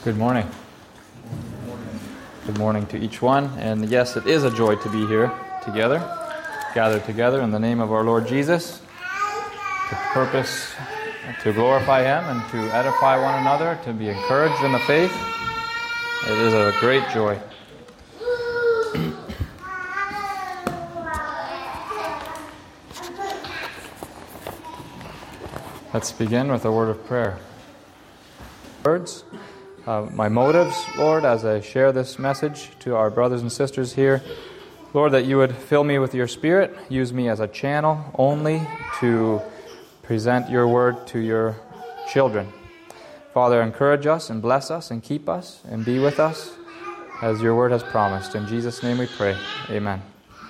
Good morning. Good morning to each one. And yes, it is a joy to be here together, gathered together in the name of our Lord Jesus, to purpose to glorify Him and to edify one another, to be encouraged in the faith. It is a great joy. Let's begin with a word of prayer. Words. My motives, Lord, as I share this message to our brothers and sisters here, Lord, that you would fill me with your Spirit, use me as a channel only to present your word to your children. Father, encourage us and bless us and keep us and be with us as your word has promised. In Jesus' name we pray. Amen.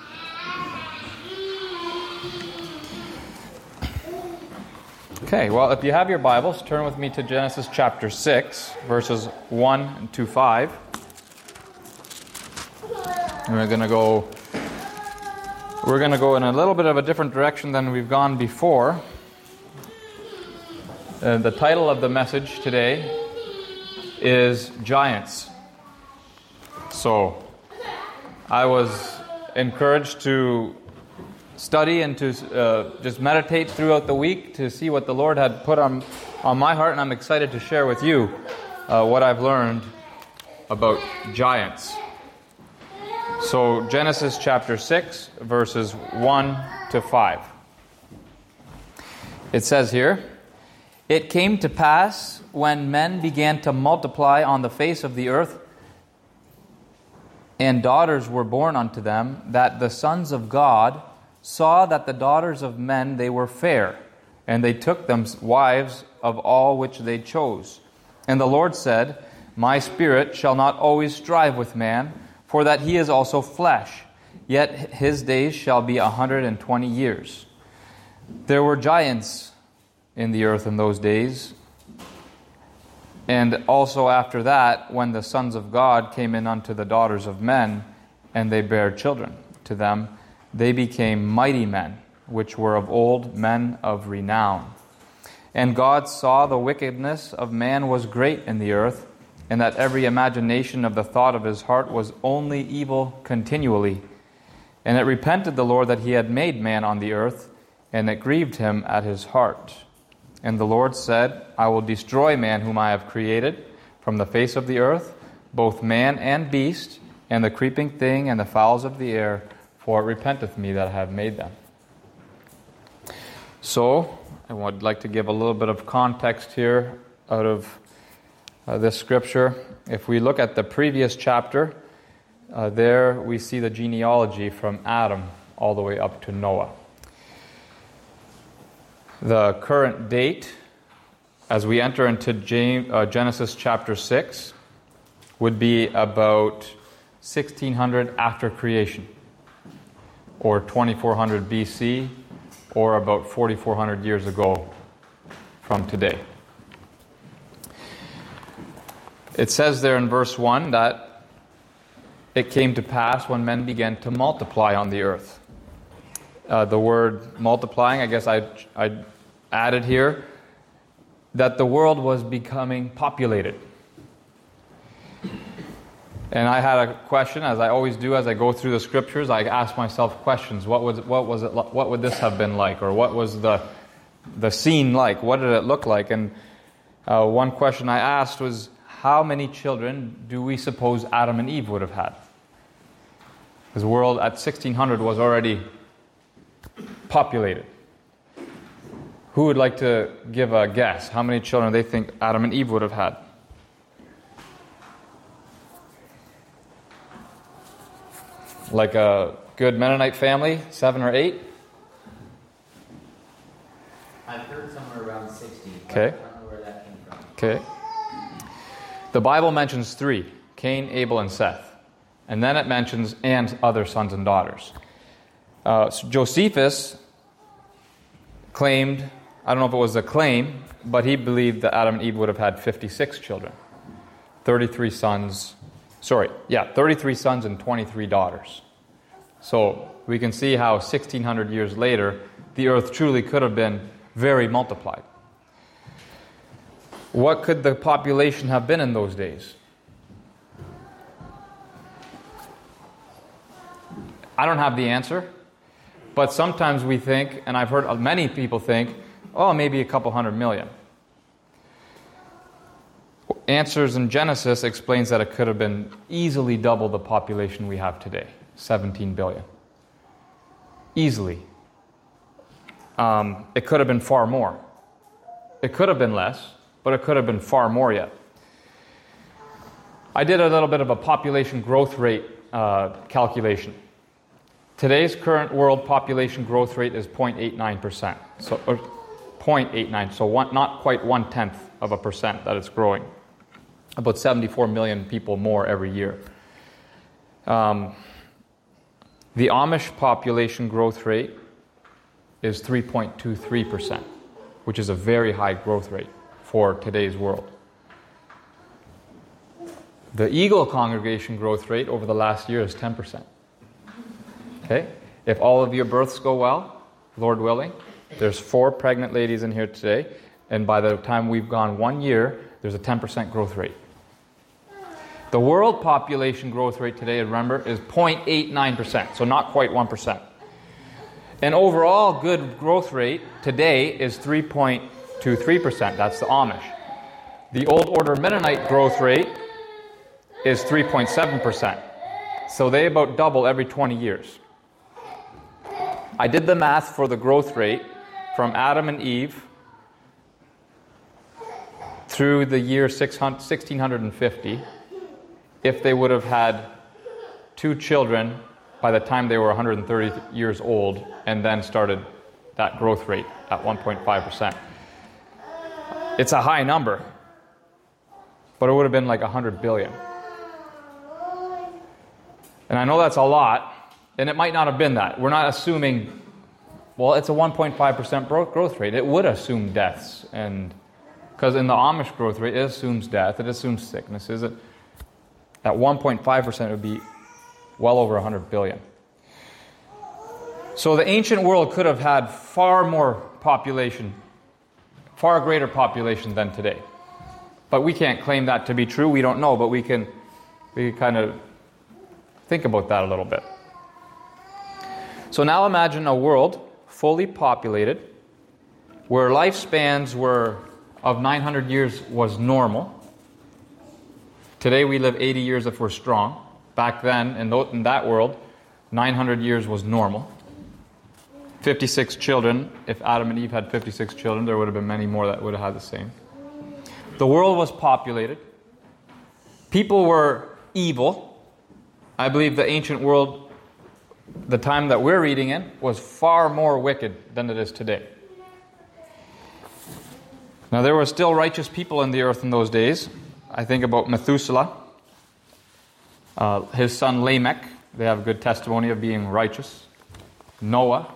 Okay, well, if you have your Bibles, turn with me to Genesis chapter 6, verses 1 to 5. And we're going to go in a little bit of a different direction than we've gone before. The title of the message today is Giants. So, I was encouraged to study and to just meditate throughout the week to see what the Lord had put on my heart, and I'm excited to share with you what I've learned about giants. So Genesis chapter 6, verses 1 to 5. It says here, "It came to pass when men began to multiply on the face of the earth, and daughters were born unto them, that the sons of God saw that the daughters of men they were fair, and they took them wives of all which they chose. And the Lord said, My spirit shall not always strive with man, for that he is also flesh, yet his days shall be 120 years. There were giants in the earth in those days, and also after that, when the sons of God came in unto the daughters of men, and they bare children to them, they became mighty men, which were of old, men of renown. And God saw the wickedness of man was great in the earth, and that every imagination of the thought of his heart was only evil continually. And it repented the Lord that he had made man on the earth, and it grieved him at his heart. And the Lord said, I will destroy man whom I have created from the face of the earth, both man and beast, and the creeping thing and the fowls of the air, for it repenteth me that I have made them." So, I would like to give a little bit of context here out of this scripture. If we look at the previous chapter, there we see the genealogy from Adam all the way up to Noah. The current date, as we enter into Genesis chapter 6, would be about 1600 after creation, or 2400 BC, or about 4400 years ago from today. It says there in verse 1 that it came to pass when men began to multiply on the earth. The word multiplying, I guess I added here, that the world was becoming populated. And I had a question, as I always do as I go through the scriptures. I ask myself questions. What would this have been like? Or what was the scene like? What did it look like? And one question I asked was, how many children do we suppose Adam and Eve would have had? Because the world at 1600 was already populated. Who would like to give a guess? How many children they think Adam and Eve would have had? Like a good Mennonite family, 7 or 8? I've heard somewhere around 60. Okay. I don't know where that came from. Okay. The Bible mentions 3, Cain, Abel, and Seth. And then it mentions, and other sons and daughters. Josephus claimed, I don't know if it was a claim, but he believed that Adam and Eve would have had 56 children. 33 sons and 23 daughters. So we can see how 1600 years later, the earth truly could have been very multiplied. What could the population have been in those days? I don't have the answer, but sometimes we think, and I've heard many people think, oh, maybe a couple 100 million. Answers in Genesis explains that it could have been easily double the population we have today, 17 billion. Easily. It could have been far more. It could have been less, but it could have been far more yet. I did a little bit of a population growth rate calculation. Today's current world population growth rate is 0.89%. So, 0.89, so not quite 0.1% that it's growing. About 74 million people more every year. The Amish population growth rate is 3.23%, which is a very high growth rate for today's world. The Eagle congregation growth rate over the last year is 10%. Okay? If all of your births go well, Lord willing, there's 4 pregnant ladies in here today, and by the time we've gone 1 year, there's a 10% growth rate. The world population growth rate today, remember, is 0.89%, so not quite 1%. An overall good growth rate today is 3.23%. That's the Amish. The Old Order Mennonite growth rate is 3.7%. So they about double every 20 years. I did the math for the growth rate from Adam and Eve through the year 1650, if they would have had 2 children by the time they were 130 years old and then started that growth rate at 1.5%. It's a high number, but it would have been like 100 billion. And I know that's a lot, and it might not have been that. We're not assuming, well, it's a 1.5% growth rate. It would assume deaths, and because in the Amish growth rate, it assumes death, it assumes sickness. Is it? At 1.5% would be well over 100 billion. So the ancient world could have had far more population, far greater population than today. But we can't claim that to be true. We don't know, but we can kind of think about that a little bit. So now imagine a world fully populated where lifespans were of 900 years was normal. Today we live 80 years if we're strong. Back then, in that world, 900 years was normal. 56 children. If Adam and Eve had 56 children, there would have been many more that would have had the same. The world was populated. People were evil. I believe the ancient world, the time that we're reading in, was far more wicked than it is today. Now, there were still righteous people in the earth in those days. I think about Methuselah, his son Lamech. They have good testimony of being righteous. Noah,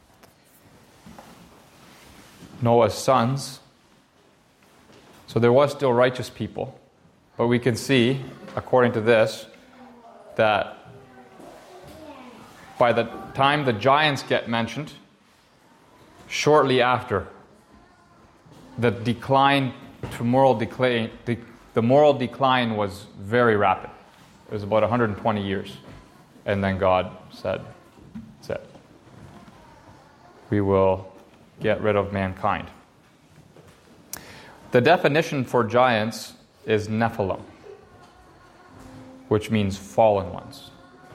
Noah's sons. So there was still righteous people. But we can see, according to this, that by the time the giants get mentioned, shortly after, the decline to moral decline, the moral decline was very rapid. It was about 120 years. And then God said, that's it. We will get rid of mankind. The definition for giants is Nephilim, which means fallen ones.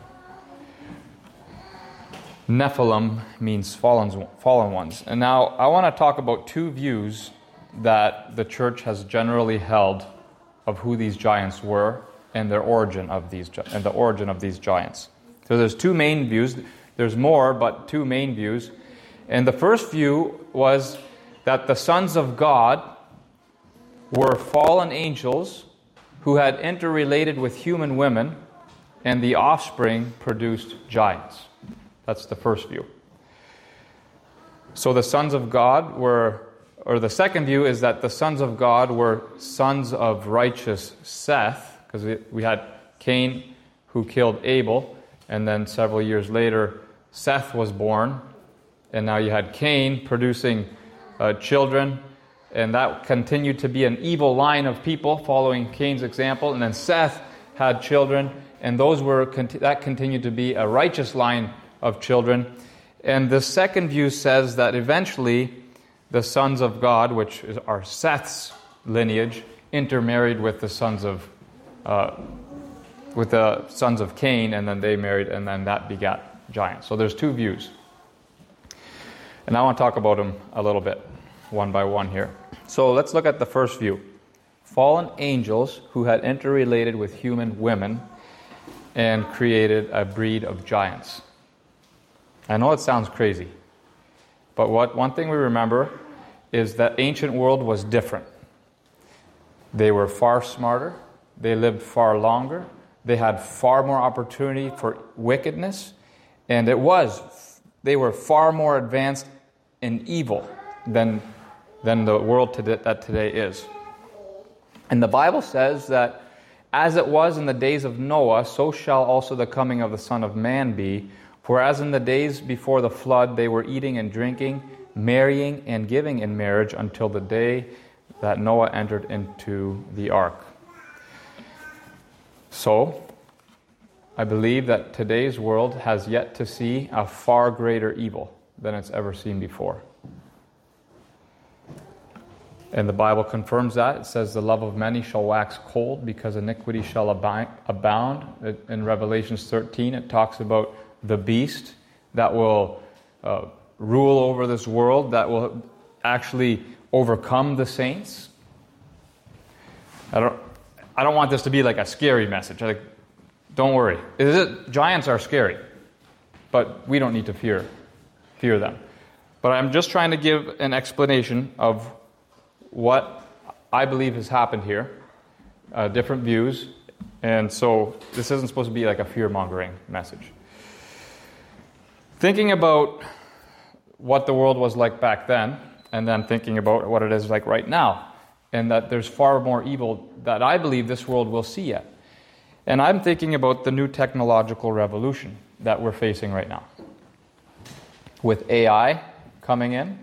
Nephilim means fallen ones. And now I want to talk about 2 views that the church has generally held of who these giants were and their origin of these and the origin of these giants. So there's 2 main views. There's more, but 2 main views. And the first view was that the sons of God were fallen angels who had interrelated with human women, and the offspring produced giants. That's the first view. So the sons of God were, or the second view is that the sons of God were sons of righteous Seth, because we had Cain who killed Abel, and then several years later Seth was born, and now you had Cain producing children, And that continued to be an evil line of people following Cain's example. And then Seth had children, and that continued to be a righteous line of children. And the second view says that eventually the sons of God, which are Seth's lineage, intermarried with the sons of Cain, and then they married, and then that begat giants. So there's two views. And I want to talk about them a little bit, one by one here. So let's look at the first view. Fallen angels who had interrelated with human women and created a breed of giants. I know it sounds crazy, but one thing we remember is that ancient world was different. They were far smarter, they lived far longer, they had far more opportunity for wickedness, and they were far more advanced in evil than the world that today is. And the Bible says that as it was in the days of Noah, so shall also the coming of the Son of Man be. For as in the days before the flood, they were eating and drinking, marrying and giving in marriage until the day that Noah entered into the ark. So, I believe that today's world has yet to see a far greater evil than it's ever seen before. And the Bible confirms that. It says, the love of many shall wax cold because iniquity shall abound. In Revelation 13, it talks about the beast that will rule over this world, that will actually overcome the saints. I don't want this to be like a scary message. Don't worry. Giants are scary, but we don't need to fear them. But I'm just trying to give an explanation of what I believe has happened here, different views, and so this isn't supposed to be like a fear-mongering message. Thinking about what the world was like back then, and then thinking about what it is like right now, and that there's far more evil that I believe this world will see yet. And I'm thinking about the new technological revolution that we're facing right now. With AI coming in,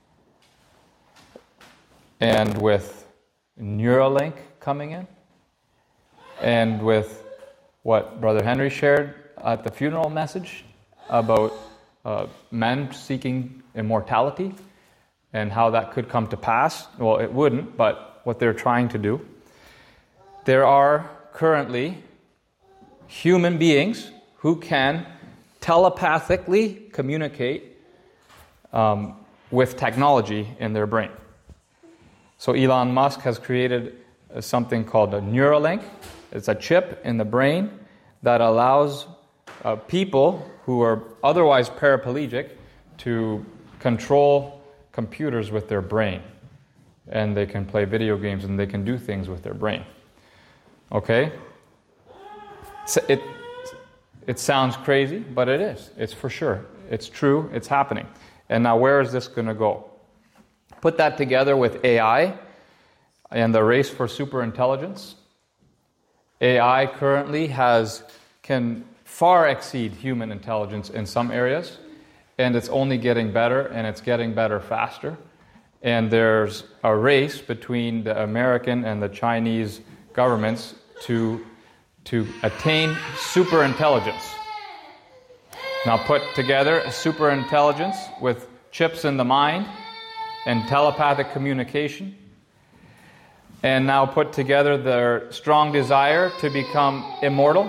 and with Neuralink coming in, and with what Brother Henry shared at the funeral message about men seeking immortality and how that could come to pass. Well, it wouldn't, but what they're trying to do. There are currently human beings who can telepathically communicate with technology in their brain. So Elon Musk has created something called a Neuralink. It's a chip in the brain that allows people who are otherwise paraplegic to control computers with their brain. And they can play video games and they can do things with their brain. Okay? So it sounds crazy, but it is. It's for sure. It's true. It's happening. And now where is this going to go? Put that together with AI and the race for superintelligence. AI currently can far exceed human intelligence in some areas, and it's only getting better, and it's getting better faster. And there's a race between the American and the Chinese governments to attain superintelligence. Now put together a superintelligence with chips in the mind and telepathic communication, and now put together their strong desire to become immortal.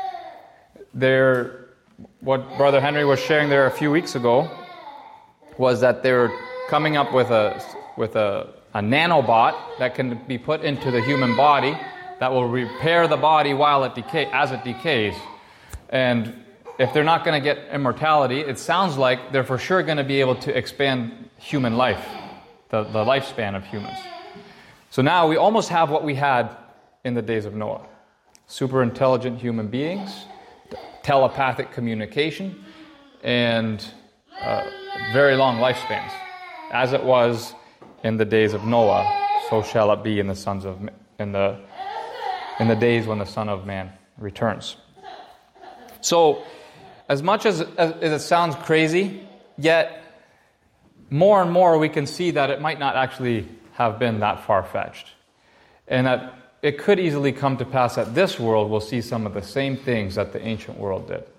What Brother Henry was sharing there a few weeks ago was that they're coming up with a nanobot that can be put into the human body that will repair the body as it decays. And if they're not going to get immortality, it sounds like they're for sure going to be able to expand human life, the lifespan of humans. So now we almost have what we had in the days of Noah. Super intelligent human beings, telepathic communication, and very long lifespans. As it was in the days of Noah, so shall it be in the days when the Son of Man returns. So, as much as it sounds crazy, yet more and more we can see that it might not actually have been that far-fetched. And that it could easily come to pass that this world will see some of the same things that the ancient world did.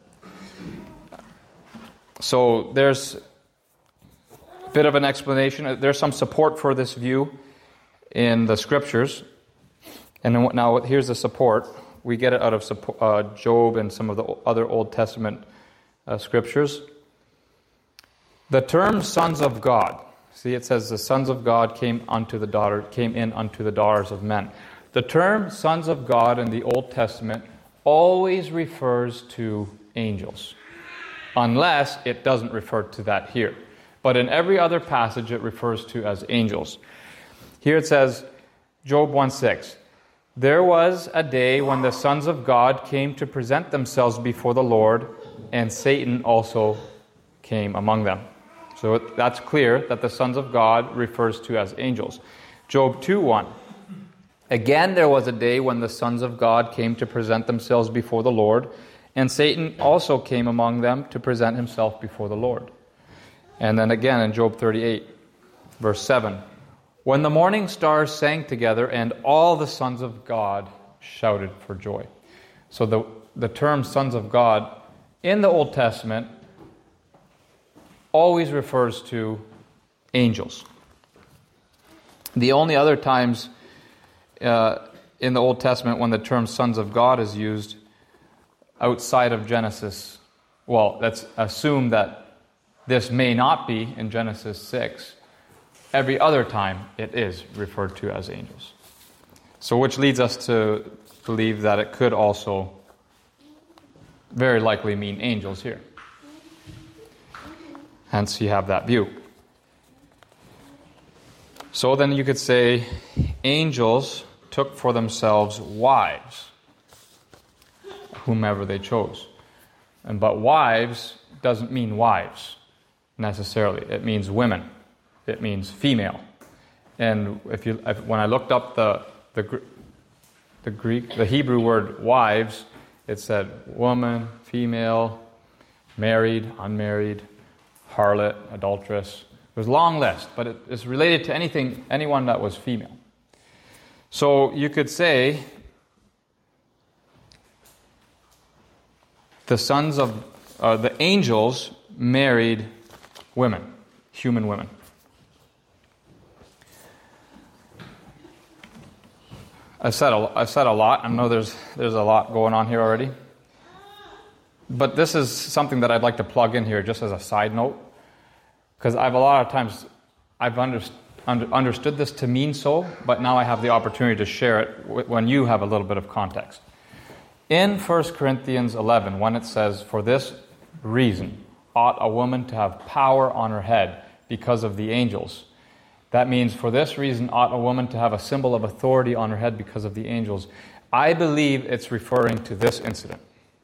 So there's a bit of an explanation. There's some support for this view in the scriptures. And now here's the support. We get it out of Job and some of the other Old Testament scriptures. The term sons of God. See, it says the sons of God came in unto the daughters of men. The term sons of God in the Old Testament always refers to angels, unless it doesn't refer to that here. But in every other passage it refers to as angels. Here it says, Job 1:6, there was a day when the sons of God came to present themselves before the Lord, and Satan also came among them. So that's clear that the sons of God refers to as angels. Job 2:1, again there was a day when the sons of God came to present themselves before the Lord, and Satan also came among them to present himself before the Lord. And then again in Job 38, verse 7, when the morning stars sang together and all the sons of God shouted for joy. So the term sons of God in the Old Testament always refers to angels. The only other times in the Old Testament when the term sons of God is used outside of Genesis, well, let's assume that this may not be in Genesis 6. Every other time it is referred to as angels. So which leads us to believe that it could also very likely mean angels here. Hence you have that view. So then you could say angels took for themselves wives, whomever they chose. But wives doesn't mean wives necessarily. It means women. It means female. And when I looked up the Hebrew word wives, it said woman, female, married, unmarried, harlot, adulteress. It was a long list, but it's related to anyone that was female. So you could say the angels married women, human women. I've said a lot. I know there's a lot going on here already. But this is something that I'd like to plug in here just as a side note. Because a lot of times I've understood this to mean so, but now I have the opportunity to share it when you have a little bit of context. In 1 Corinthians 11, when it says, for this reason ought a woman to have power on her head because of the angels. That means for this reason ought a woman to have a symbol of authority on her head because of the angels. I believe it's referring to this incident.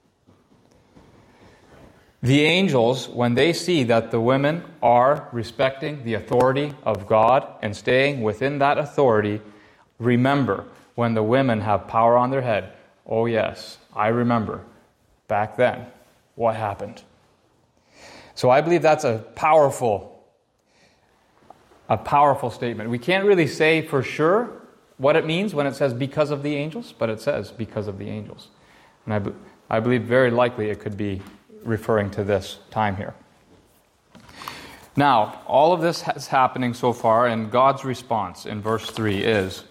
The angels, when they see that the women are respecting the authority of God and staying within that authority, remember when the women have power on their head. Oh yes, I remember back then what happened. So I believe that's a powerful statement. We can't really say for sure what it means when it says because of the angels, but it says because of the angels. And I believe very likely it could be referring to this time here. Now, all of this is happening so far, and God's response in verse 3 is,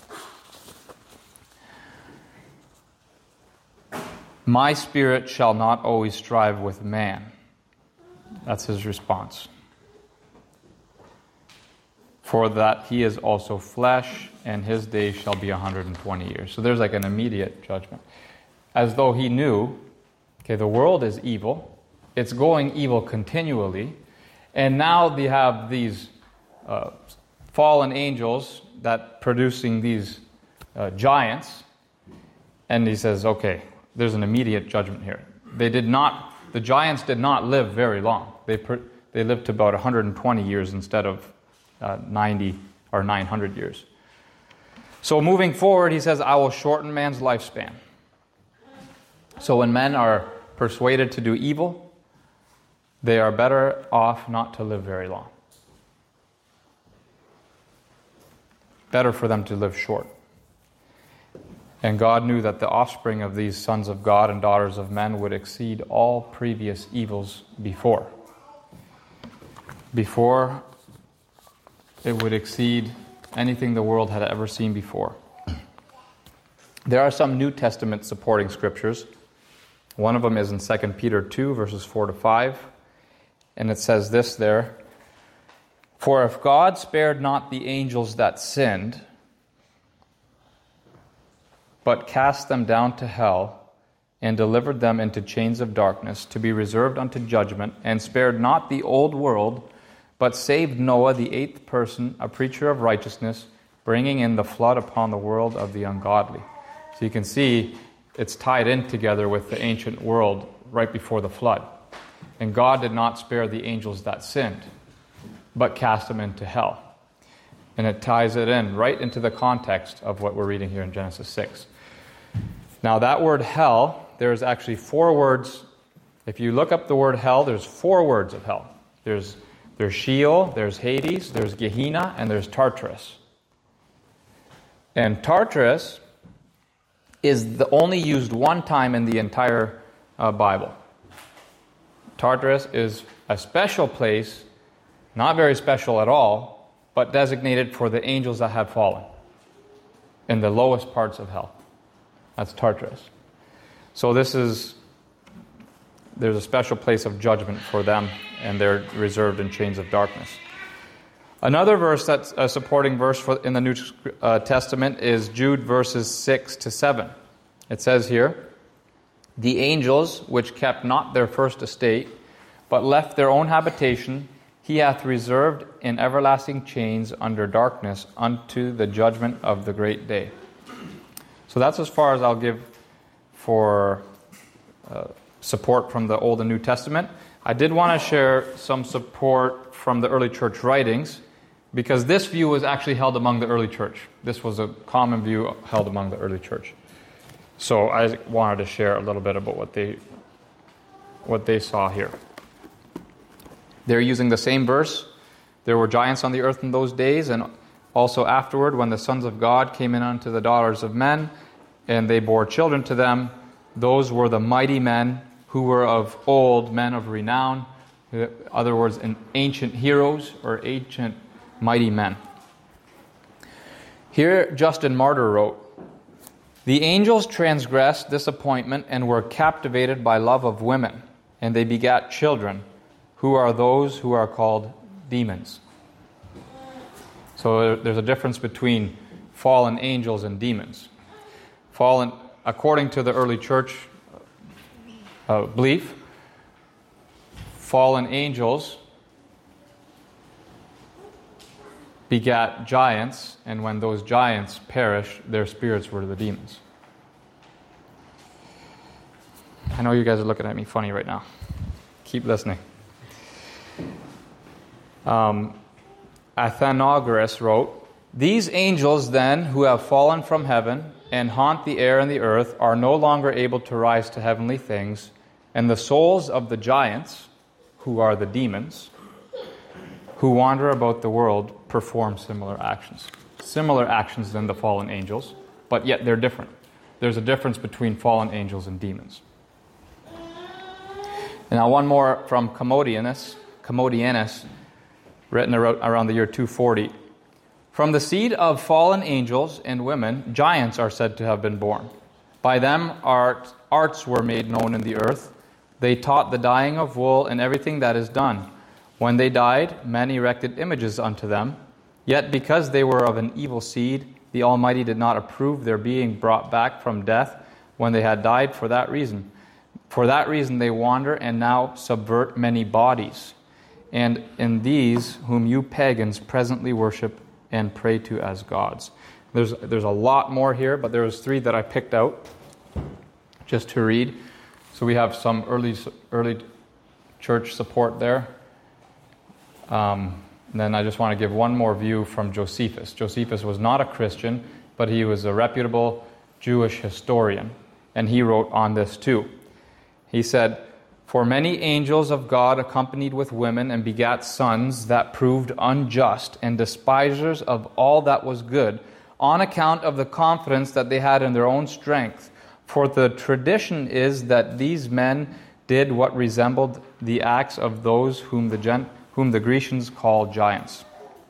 my spirit shall not always strive with man. That's his response. For that he is also flesh, and his days shall be 120 years. So there's like an immediate judgment. As though he knew, okay, the world is evil. It's going evil continually. And now they have these fallen angels that producing these giants. And he says, okay, there's an immediate judgment here. The giants did not live very long. They lived to about 120 years instead of 90 or 900 years. So moving forward, he says, I will shorten man's lifespan. So when men are persuaded to do evil, they are better off not to live very long. better for them to live short. And God knew that the offspring of these sons of God and daughters of men would exceed all previous evils before. Before, it would exceed anything the world had ever seen before. There are some New Testament supporting scriptures. One of them is in 2 Peter 2, verses 4 to 5. And it says this there, "For if God spared not the angels that sinned, but cast them down to hell, and delivered them into chains of darkness, to be reserved unto judgment, and spared not the old world, but saved Noah, the eighth person, a preacher of righteousness, bringing in the flood upon the world of the ungodly." So you can see it's tied in together with the ancient world right before the flood. And God did not spare the angels that sinned, but cast them into hell. And it ties it in right into the context of what we're reading here in Genesis 6. Now that word hell, there's actually 4 words. If you look up the word hell, there's 4 words of hell. There's Sheol, there's Hades, there's Gehenna, and there's Tartarus. And Tartarus is only used one time in the entire Bible. Tartarus is a special place, not very special at all, but designated for the angels that have fallen in the lowest parts of hell. That's Tartarus. So there's a special place of judgment for them, and they're reserved in chains of darkness. Another verse that's a supporting verse in the New Testament is Jude verses 6 to 7. It says here, "The angels which kept not their first estate, but left their own habitation, he hath reserved in everlasting chains under darkness unto the judgment of the great day." So that's as far as I'll give for support from the Old and New Testament. I did want to share some support from the early church writings, because this view was actually held among the early church. This was a common view held among the early church. So I wanted to share a little bit about what they saw here. They're using the same verse. There were giants on the earth in those days, and also afterward, when the sons of God came in unto the daughters of men, and they bore children to them, those were the mighty men who were of old, men of renown. In other words, ancient heroes or ancient mighty men. Here, Justin Martyr wrote, "The angels transgressed this appointment and were captivated by love of women, and they begat children, who are those who are called demons." So there's a difference between fallen angels and demons. Fallen, according to the early church belief, fallen angels begat giants, and when those giants perished, their spirits were the demons. I know you guys are looking at me funny right now. Keep listening. Athenagoras wrote, "These angels then who have fallen from heaven and haunt the air and the earth are no longer able to rise to heavenly things, and the souls of the giants, who are the demons, who wander about the world, perform similar actions." Similar actions than the fallen angels, but yet they're different. There's a difference between fallen angels and demons. And now one more from Commodianus, written around the year 240. "From the seed of fallen angels and women, giants are said to have been born. By them arts were made known in the earth. They taught the dyeing of wool and everything that is done. When they died, men erected images unto them. Yet because they were of an evil seed, the Almighty did not approve their being brought back from death when they had died for that reason. For that reason they wander and now subvert many bodies. And in these whom you pagans presently worship and pray to as gods." There's a lot more here, but there's 3 that I picked out just to read. So we have some early church support there. Then I just want to give one more view from Josephus. Josephus was not a Christian, but he was a reputable Jewish historian, and he wrote on this too. He said, For many angels of God accompanied with women and begat sons that proved unjust and despisers of all that was good, on account of the confidence that they had in their own strength. For the tradition is that these men did what resembled the acts of those whom the Grecians call giants.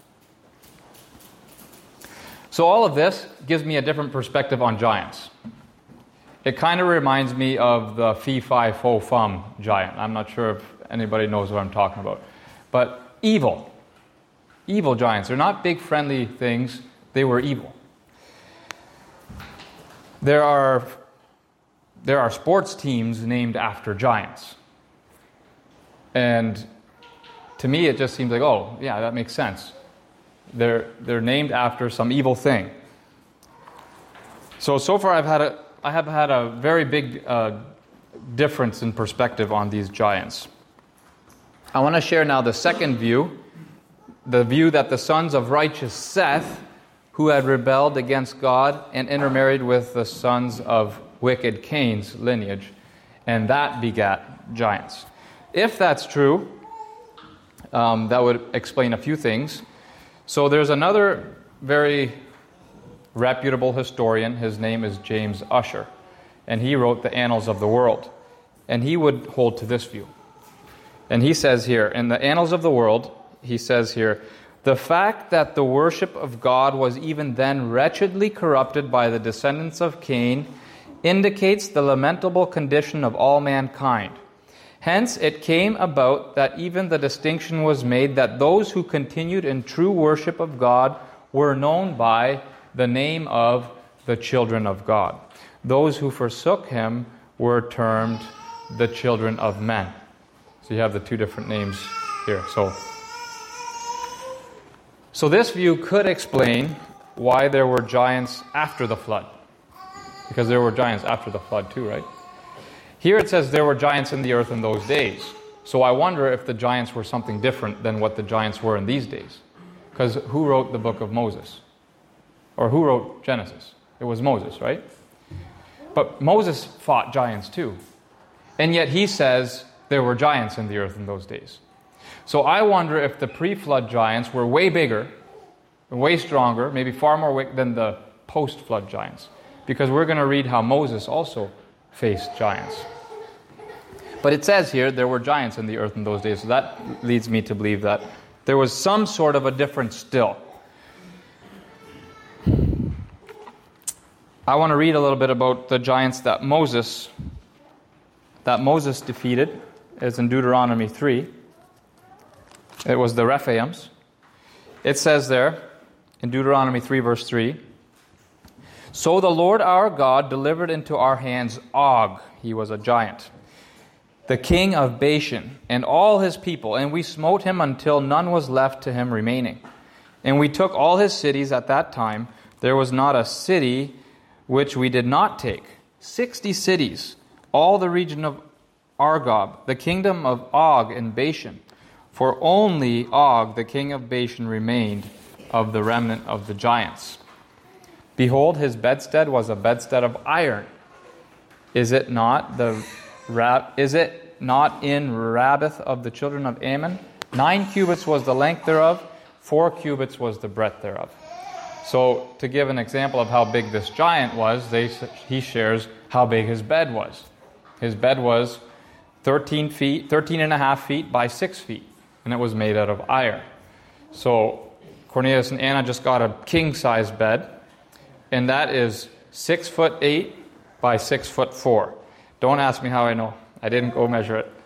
So all of this gives me a different perspective on giants. It kind of reminds me of the fee, fi, fo, fum giant. I'm not sure if anybody knows what I'm talking about. But evil giants. They're not big friendly things. They were evil. There are sports teams named after giants. And to me it just seems like, oh, yeah, that makes sense. They're named after some evil thing. So far I have had a very big difference in perspective on these giants. I want to share now the second view, the view that the sons of righteous Seth, who had rebelled against God and intermarried with the sons of wicked Cain's lineage, and that begat giants. If that's true, that would explain a few things. So there's another very reputable historian. His name is James Ussher, and he wrote the Annals of the World, and he would hold to this view. And he says here, in the Annals of the World, he says here, the fact that the worship of God was even then wretchedly corrupted by the descendants of Cain indicates the lamentable condition of all mankind. Hence it came about that even the distinction was made that those who continued in true worship of God were known by the name of the children of God. Those who forsook him were termed the children of men. So you have the two different names here. So this view could explain why there were giants after the flood. Because there were giants after the flood too, right? Here it says there were giants in the earth in those days. So I wonder if the giants were something different than what the giants were in these days. Because who wrote the book of Moses? Or who wrote Genesis? It was Moses, right? But Moses fought giants too. And yet he says there were giants in the earth in those days. So I wonder if the pre-flood giants were way bigger, way stronger, maybe far more wicked than the post-flood giants. Because we're going to read how Moses also faced giants. But it says here there were giants in the earth in those days. So that leads me to believe that there was some sort of a difference still. I want to read a little bit about the giants that Moses defeated. It's in Deuteronomy 3. It was the Rephaims. It says there in Deuteronomy 3 verse 3, so the Lord our God delivered into our hands Og, he was a giant, the king of Bashan, and all his people, and we smote him until none was left to him remaining. And we took all his cities at that time. There was not a city which we did not take. 60 cities, all the region of Argob, the kingdom of Og in Bashan. For only Og, the king of Bashan, remained of the remnant of the giants. Behold, his bedstead was a bedstead of iron. Is it not in Rabbath of the children of Ammon? 9 cubits was the length thereof, 4 cubits was the breadth thereof. So, to give an example of how big this giant was, he shares how big his bed was. His bed was 13 and a half feet by 6 feet, and it was made out of iron. So, Cornelius and Anna just got a king-size bed, and that is 6'8" by 6'4". Don't ask me how I know. I didn't go measure it.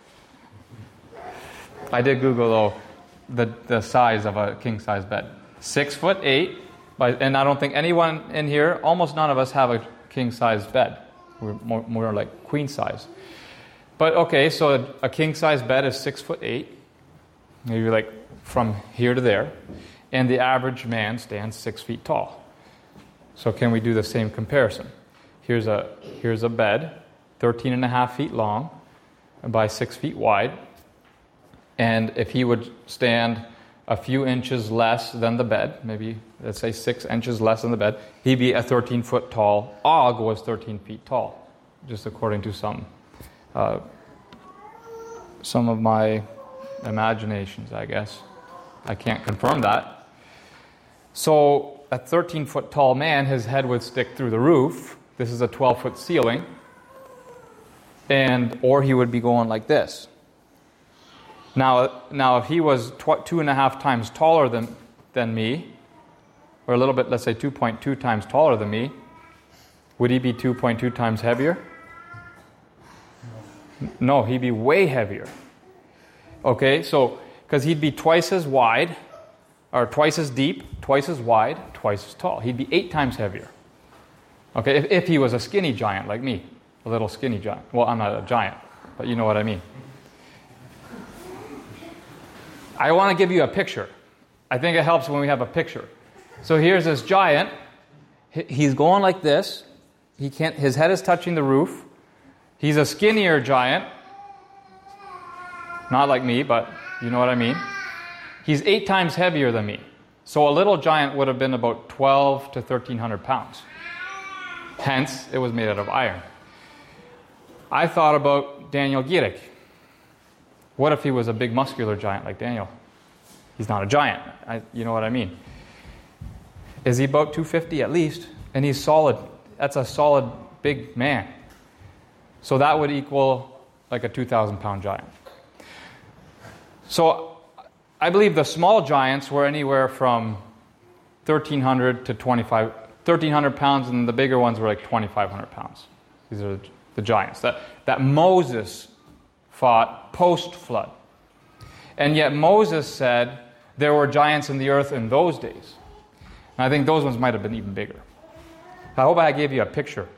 I did Google, though, the size of a king-size bed. 6'8", and I don't think anyone in here, almost none of us have a king-size bed. We're more like queen-size. But okay, so a king-size bed is 6'8", maybe like from here to there, and the average man stands 6 feet tall. So can we do the same comparison? Here's a bed, 13 and a half feet long by 6 feet wide, and if he would stand a few inches less than the bed, maybe let's say 6 inches less than the bed, he'd be a 13-foot tall. Og was 13 feet tall, just according to some some of my imaginations, I guess. I can't confirm that. So a 13-foot tall man, his head would stick through the roof. This is a 12-foot ceiling. Or he would be going like this. Now if he was 2.5 times taller than me, or a little bit, let's say 2.2 times taller than me, would he be 2.2 times heavier? No, he'd be way heavier. Okay, so, because he'd be twice as wide, or twice as deep, twice as wide, twice as tall. He'd be 8 times heavier. Okay, if he was a skinny giant like me, a little skinny giant. Well, I'm not a giant, but you know what I mean. I want to give you a picture. I think it helps when we have a picture. So here's this giant. He's going like this. His head is touching the roof. He's a skinnier giant. Not like me, but you know what I mean. He's 8 times heavier than me. So a little giant would have been about 12 to 1,300 pounds. Hence, it was made out of iron. I thought about Daniel Gierig. What if he was a big muscular giant like Daniel? He's not a giant. You know what I mean. Is he about 250 at least? And he's solid. That's a solid big man. So that would equal like a 2,000-pound giant. So I believe the small giants were anywhere from 1,300 to 1,300 pounds, and the bigger ones were like 2,500 pounds. These are the giants that Moses fought post-flood. And yet Moses said there were giants in the earth in those days. And I think those ones might have been even bigger. I hope I gave you a picture.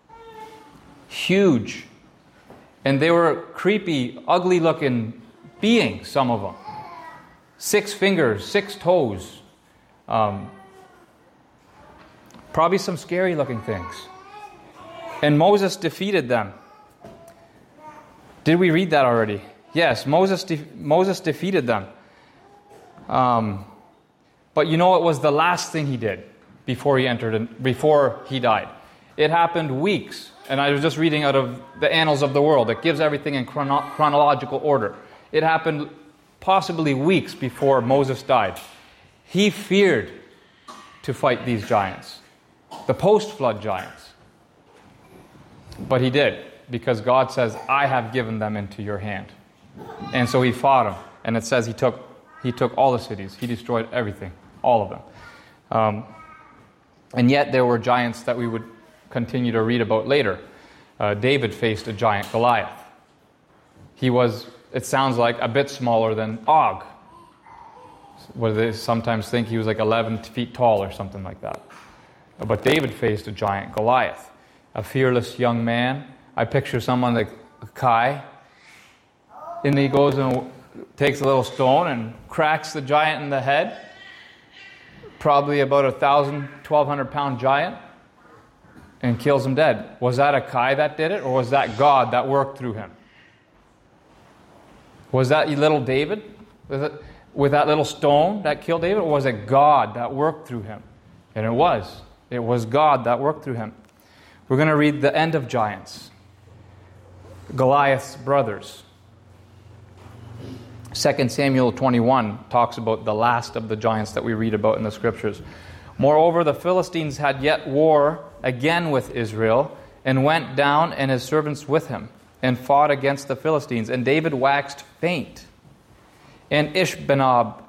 Huge. And they were creepy, ugly-looking beings, some of them. 6 fingers, 6 toes. Probably some scary-looking things. And Moses defeated them. Did we read that already? Yes, Moses defeated them. But you know, it was the last thing he did before he died. It happened weeks, and I was just reading out of the Annals of the World. It gives everything in chronological order. It happened possibly weeks before Moses died. He feared to fight these giants, the post-flood giants. But he did, because God says, I have given them into your hand. And so he fought them. And it says he took all the cities. He destroyed everything, all of them. And yet there were giants that we would continue to read about later. David faced a giant, Goliath. He was, it sounds like, a bit smaller than Og. Where they sometimes think he was like 11 feet tall or something like that. But David faced a giant, Goliath. A fearless young man. I picture someone like Kai. And he goes and takes a little stone and cracks the giant in the head. Probably about 1,200 pound giant. And kills him dead. Was that a Kai that did it? Or was that God that worked through him? Was that little David? With that little stone that killed David? Or was it God that worked through him? And it was. It was God that worked through him. We're going to read the end of giants. Goliath's brothers. 2 Samuel 21 talks about the last of the giants that we read about in the scriptures. Moreover, the Philistines had yet war again with Israel, and went down and his servants with him, and fought against the Philistines. And David waxed faint. And Ishbibenob,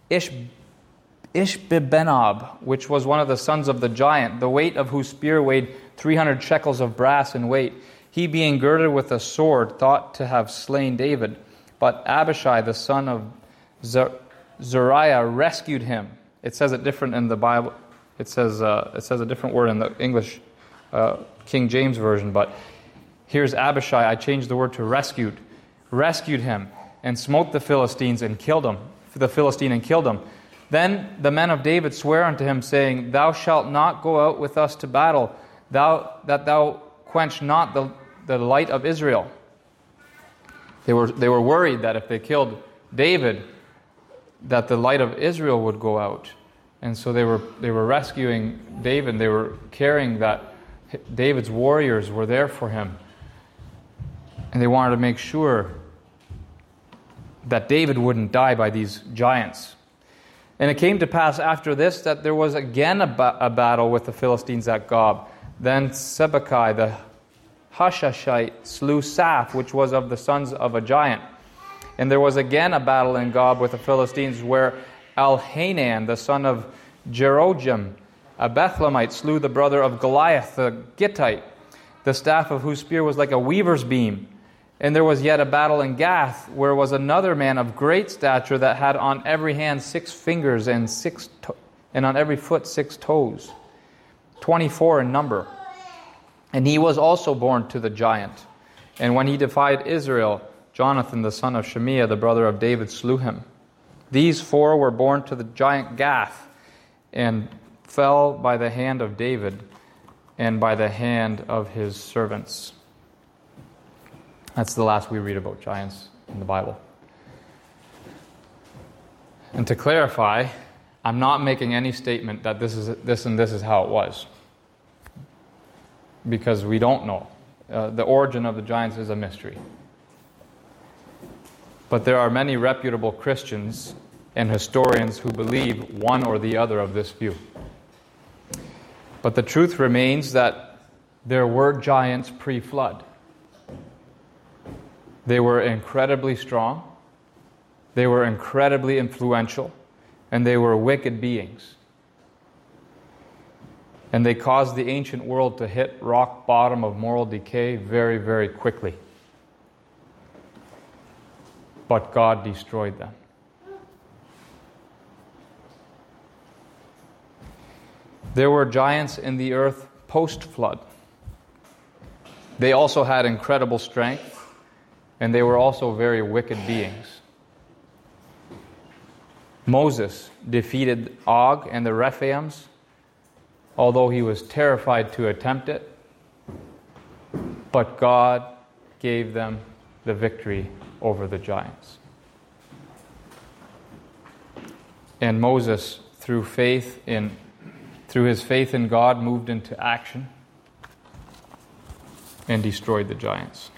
which was one of the sons of the giant, the weight of whose spear weighed 300 shekels of brass in weight, he being girded with a sword, thought to have slain David. But Abishai, the son of Zeruiah, rescued him. It says it different in the Bible. It says a different word in the English King James Version. But here's Abishai. I changed the word to rescued. Rescued him and smote the Philistines and killed him. The Philistine and killed him. Then the men of David swear unto him, saying, Thou shalt not go out with us to battle, that thou quench not the light of Israel. They were worried that if they killed David, that the light of Israel would go out. And so they were rescuing David. They were caring that David's warriors were there for him. And they wanted to make sure that David wouldn't die by these giants. And it came to pass after this that there was again a battle with the Philistines at Gob. Then Sibbecai the Hushashite slew Saph, which was of the sons of a giant. And there was again a battle in Gob with the Philistines, where Elhanan, the son of Jeroham, a Bethlehemite, slew the brother of Goliath, the Gittite, the staff of whose spear was like a weaver's beam. And there was yet a battle in Gath, where was another man of great stature that had on every hand 6 fingers and on every foot 6 toes, 24 in number. And he was also born to the giant. And when he defied Israel, Jonathan, the son of Shemiah, the brother of David, slew him. These 4 were born to the giant Gath, and fell by the hand of David and by the hand of his servants. That's the last we read about giants in the Bible. And to clarify, I'm not making any statement that this is how it was, because we don't know. The origin of the giants is a mystery. But there are many reputable Christians and historians who believe one or the other of this view. But the truth remains that there were giants pre-flood. They were incredibly strong, they were incredibly influential, and they were wicked beings. And they caused the ancient world to hit rock bottom of moral decay very, very quickly. But God destroyed them. There were giants in the earth post-flood. They also had incredible strength, and they were also very wicked beings. Moses defeated Og and the Rephaims, although he was terrified to attempt it. But God gave them the victory over the giants. And Moses, through his faith in God, moved into action and destroyed the giants.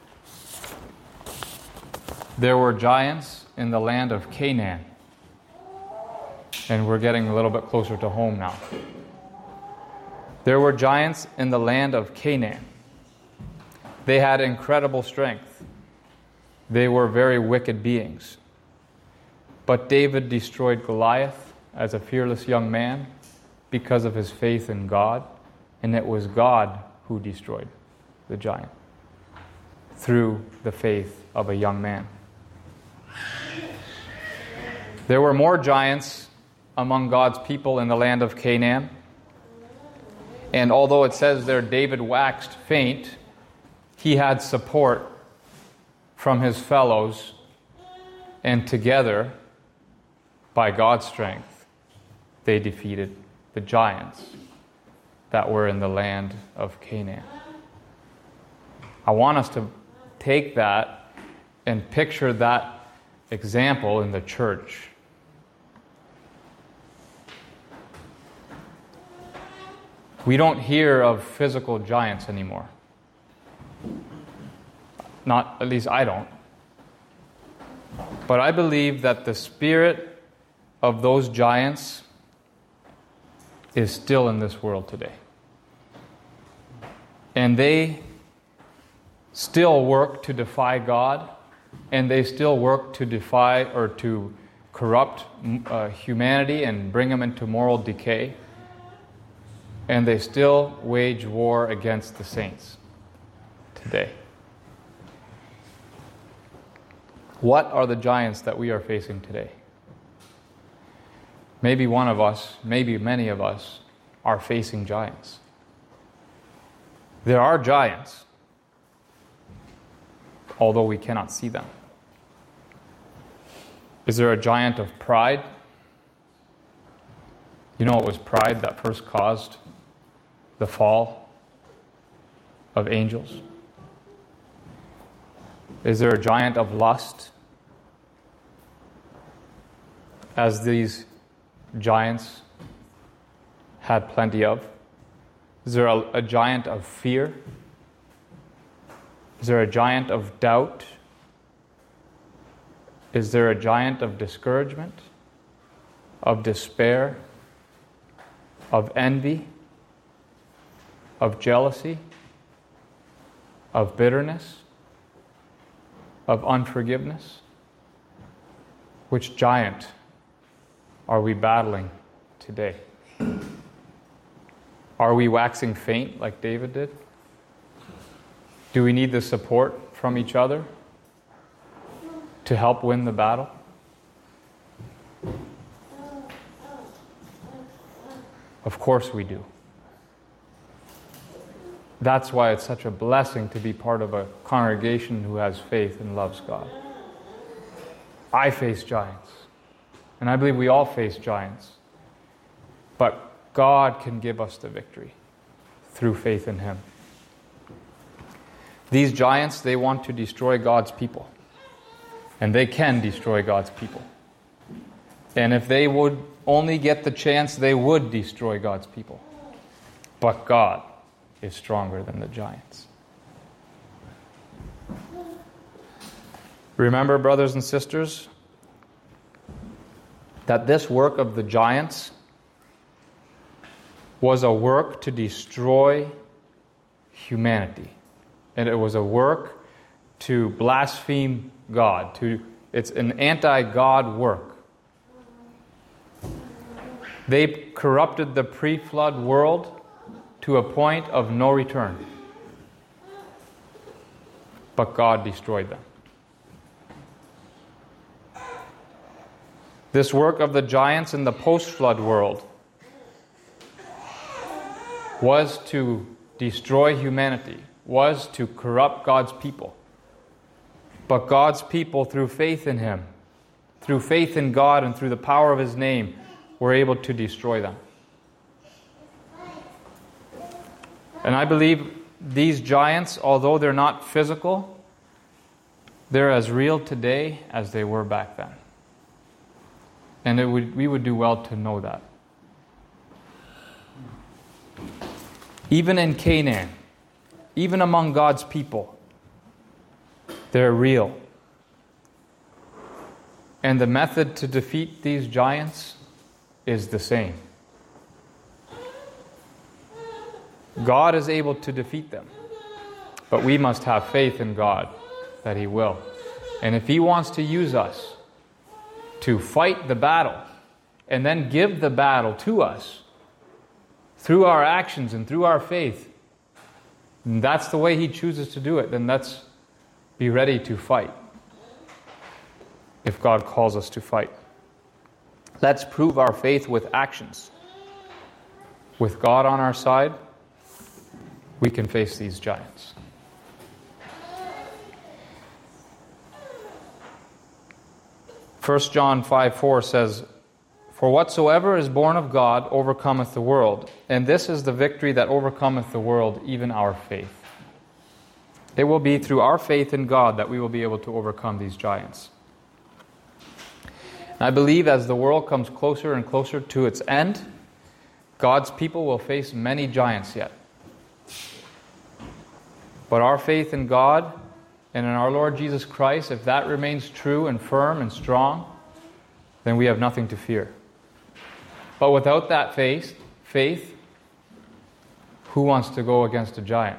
There were giants in the land of Canaan. And we're getting a little bit closer to home now. There were giants in the land of Canaan. They had incredible strength. They were very wicked beings. But David destroyed Goliath as a fearless young man because of his faith in God, and it was God who destroyed the giant through the faith of a young man. There were more giants among God's people in the land of Canaan. And although it says there David waxed faint, he had support from his fellows, and together, by God's strength, they defeated the giants that were in the land of Canaan. I want us to take that and picture that example in the church. We don't hear of physical giants anymore. Not, at least I don't. But I believe that the spirit of those giants is still in this world today. And they still work to defy God, and they still work to defy or to corrupt humanity and bring them into moral decay. And they still wage war against the saints today. What are the giants that we are facing today? Maybe one of us, maybe many of us, are facing giants. There are giants, although we cannot see them. Is there a giant of pride? You know, it was pride that first caused the fall of angels. Is there a giant of lust, as these giants had plenty of? Is there a giant of fear? Is there a giant of doubt? Is there a giant of discouragement, of despair, of envy, of jealousy, of bitterness, of unforgiveness? Which giant are we battling today? Are we waxing faint like David did? Do we need the support from each other to help win the battle? Of course we do. That's why it's such a blessing to be part of a congregation who has faith and loves God. I face giants, and I believe we all face giants. But God can give us the victory through faith in Him. These giants, they want to destroy God's people. And they can destroy God's people. And if they would only get the chance, they would destroy God's people. But God is stronger than the giants. Remember, brothers and sisters, that this work of the giants was a work to destroy humanity. And it was a work to blaspheme God. It's an anti-God work. They corrupted the pre-flood world to a point of no return. But God destroyed them. This work of the giants in the post-flood world was to destroy humanity, was to corrupt God's people. But God's people, through faith in Him, through faith in God and through the power of His name, were able to destroy them. And I believe these giants, although they're not physical, they're as real today as they were back then. And we would do well to know that. Even in Canaan, even among God's people, they're real. And the method to defeat these giants is the same. God is able to defeat them. But we must have faith in God that He will. And if He wants to use us to fight the battle and then give the battle to us through our actions and through our faith, and that's the way He chooses to do it, then let's be ready to fight if God calls us to fight. Let's prove our faith with actions. With God on our side, we can face these giants. First John 5:4 says, "For whatsoever is born of God overcometh the world, and this is the victory that overcometh the world, even our faith." It will be through our faith in God that we will be able to overcome these giants. And I believe as the world comes closer and closer to its end, God's people will face many giants yet. But our faith in God and in our Lord Jesus Christ, if that remains true and firm and strong, then we have nothing to fear. But without that faith, who wants to go against a giant?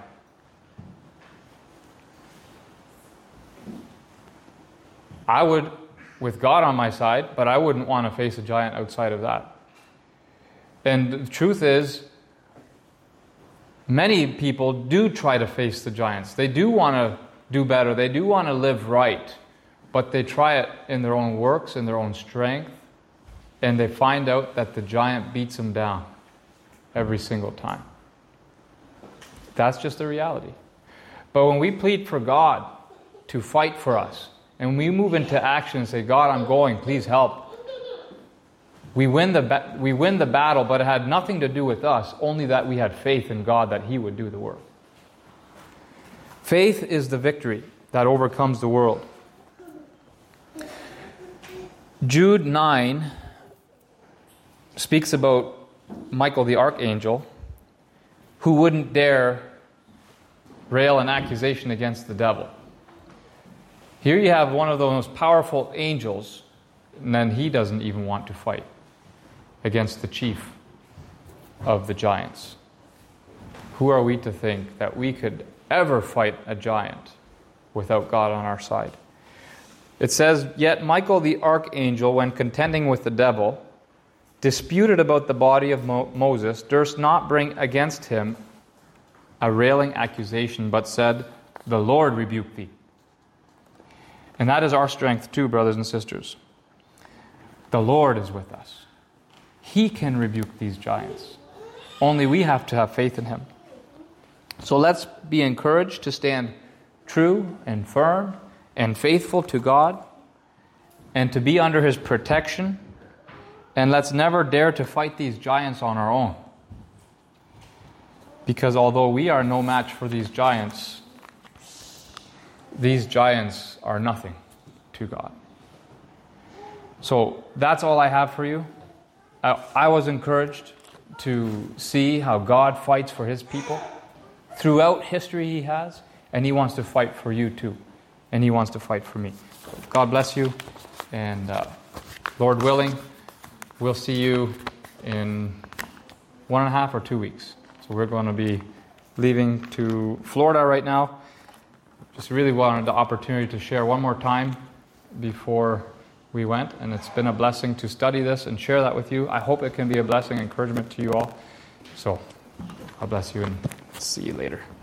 I would, with God on my side, but I wouldn't want to face a giant outside of that. And the truth is, many people do try to face the giants. They do want to do better. They do want to live right. But they try it in their own works, in their own strength, and they find out that the giant beats them down every single time. That's just the reality. But when we plead for God to fight for us, and we move into action and say, God, I'm going, please help. We win the battle, but it had nothing to do with us, only that we had faith in God that He would do the work. Faith is the victory that overcomes the world. Jude 9 speaks about Michael the archangel, who wouldn't dare rail an accusation against the devil. Here you have one of the most powerful angels, and then he doesn't even want to fight against the chief of the giants. Who are we to think that we could ever fight a giant without God on our side? It says, "Yet Michael the archangel, when contending with the devil, disputed about the body of Moses, durst not bring against him a railing accusation, but said, The Lord rebuke thee." And that is our strength too, brothers and sisters. The Lord is with us. He can rebuke these giants. Only we have to have faith in him. So let's be encouraged to stand true and firm and faithful to God and to be under his protection. And let's never dare to fight these giants on our own. Because although we are no match for these giants are nothing to God. So that's all I have for you. I was encouraged to see how God fights for his people. Throughout history he has, and he wants to fight for you too. And he wants to fight for me. God bless you, and Lord willing, we'll see you in 1.5 or 2 weeks. So we're going to be leaving to Florida right now. Just really wanted the opportunity to share one more time before we went, and it's been a blessing to study this and share that with you. I hope it can be a blessing, encouragement to you all. So God bless you, and see you later.